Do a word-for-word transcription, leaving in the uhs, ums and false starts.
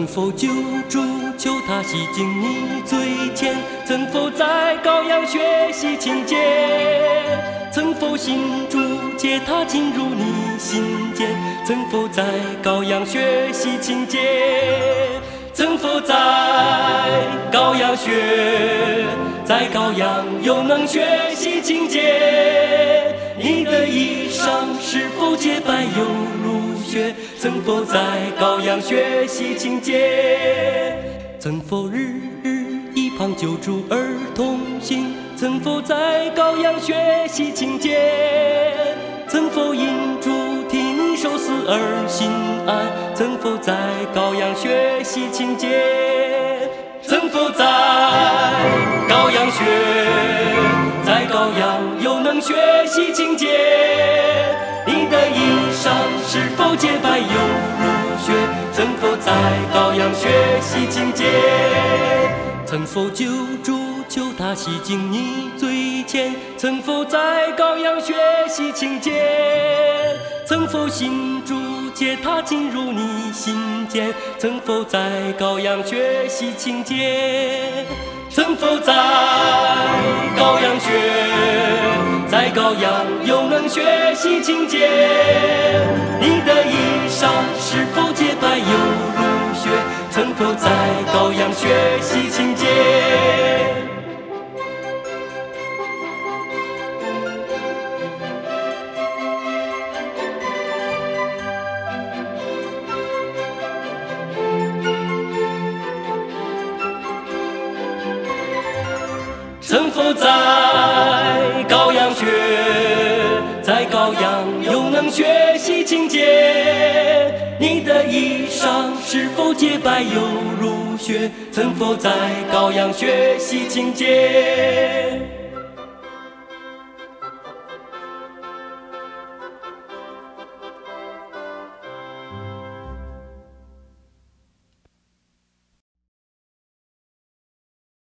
曾否救助求他洗净你罪愆？曾否在羔羊学习清洁？曾否信主接他进入你心间？曾否在羔羊学习清洁？曾否在羔羊学，在羔羊又能学习清洁？你的衣裳是否洁白又如雪？曾否在羔羊学习清洁？曾否日日一旁救助儿童行？曾否在羔羊学习清洁？曾否因主替你受死而心安？曾否在羔羊学习清洁？曾否在羔羊学，在羔羊又能学习清洁？你的衣裳是否洁白又如雪？曾否在羔羊学习清洁？曾否救助求他洗净你罪愆？曾否在羔羊学习清洁？曾否信主接他进入你心间？曾否在羔羊学习清洁？曾否在羔羊学，在羔羊又能学习清洁？你的衣裳是否洁白又如雪？曾否在羔羊学习清洁？曾否在羔羊学，在羔羊又能学习清洁？你的衣裳是否洁白又如雪？曾否在羔羊学习清洁？